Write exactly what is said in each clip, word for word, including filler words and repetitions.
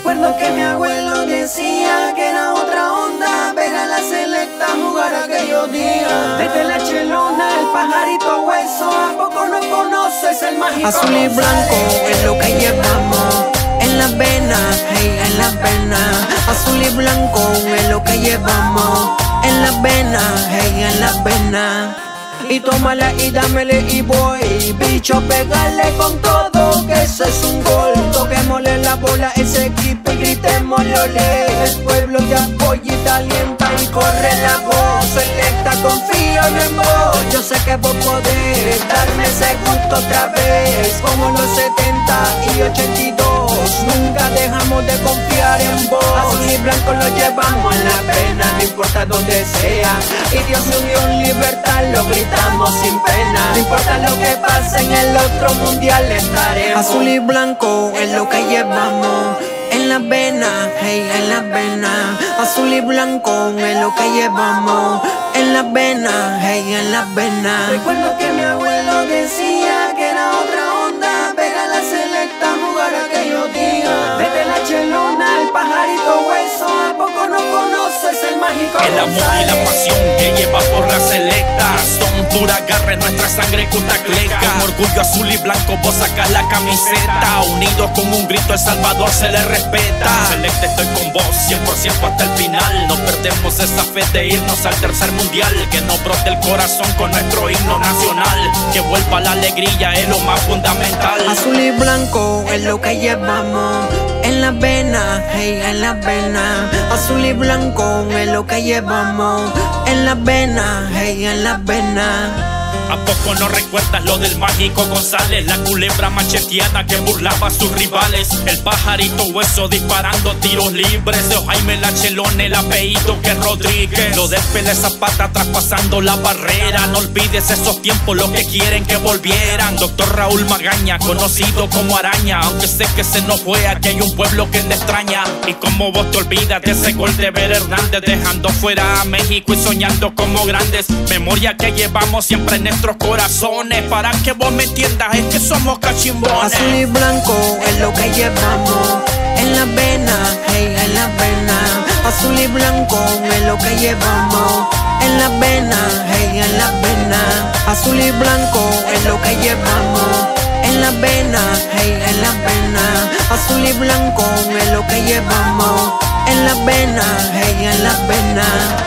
Recuerdo que mi abuelo decía que era otra onda ver a la selecta jugar aquellos días. Desde la chelona, el pajarito hueso, ¿a poco no conoces el mágico? Azul y blanco es lo que llevamos en las venas, hey, en las venas. Azul y blanco es lo que llevamos en las venas, hey, en las venas. Y tómala y dámele y voy, bicho, pegarle con todo, que eso es un gol. Toquémosle la bola a ese equipo y gritémoslo. El pueblo te apoya y te alienta y corre la voz. Selecta, confío en vos, yo sé que vos podés darme ese gusto otra vez, como los setenta y ochenta y dos. Nunca dejamos de confiar en vos. Azul y blanco lo llevamos en la pena, no importa donde sea. Y Dios nos dio en libertad, lo gritamos sin pena. No importa lo que pase, en el otro mundial estaremos. Azul y blanco es lo que llevamos en las venas, hey, en las venas. Azul y blanco es lo que llevamos en las venas, hey, en las venas. Recuerdo que mi abuelo decía que era otra onda ver a la selecta jugar aquellos días. Desde la chelona, el pajarito hueso, ¿a poco no conoces el mágico? El amor y la pasión que lleva por la selecta son pura garra en nuestra sangre cutacleca. Con orgullo azul y blanco vos sacas la camiseta. Unidos con un grito El Salvador se le respeta. Selecta, estoy con vos cien por ciento hasta el final. No perdemos esa fe de irnos al tercer mundial. Que no brote el corazón con nuestro himno nacional. Que vuelva la alegría es lo más fundamental. Azul y blanco es lo que llevamos en las venas, hey, en las venas. Azul y blanco es lo que llevamos en las venas, hey, en las venas. ¿A poco no recuerdas lo del mágico González? La culebra macheteada que burlaba a sus rivales. El pajarito hueso disparando tiros libres. De Jaime la Chelona, el apellido que Rodríguez. Lo del Pele Zapata traspasando la barrera. No olvides esos tiempos, los que quieren que volvieran. Doctor Raúl Magaña, conocido como Araña. Aunque sé que se nos fue, aquí hay un pueblo que te extraña. Y como vos te olvidas de ese gol de Ver Hernández, dejando fuera a México y soñando como grandes. Memoria que llevamos siempre en nuestros corazones. Para que vos me entiendas, es que somos cachimbones. Azul y blanco es lo que llevamos en las venas, hey, en las venas. Azul y blanco es lo que llevamos en las venas, hey, en las venas. Azul y blanco es lo que llevamos en las venas, hey, en las venas. Azul y blanco es lo que llevamos en las venas, hey, en las venas.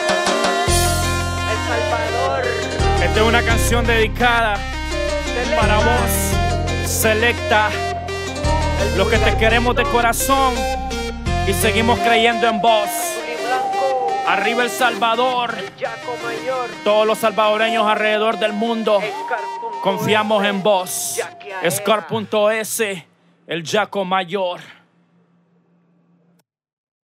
Esta es una canción dedicada para vos, Selecta, los que te queremos de corazón y seguimos creyendo en vos. Arriba El Salvador, todos los salvadoreños alrededor del mundo confiamos en vos. Scar punto es, el Yaco Mayor.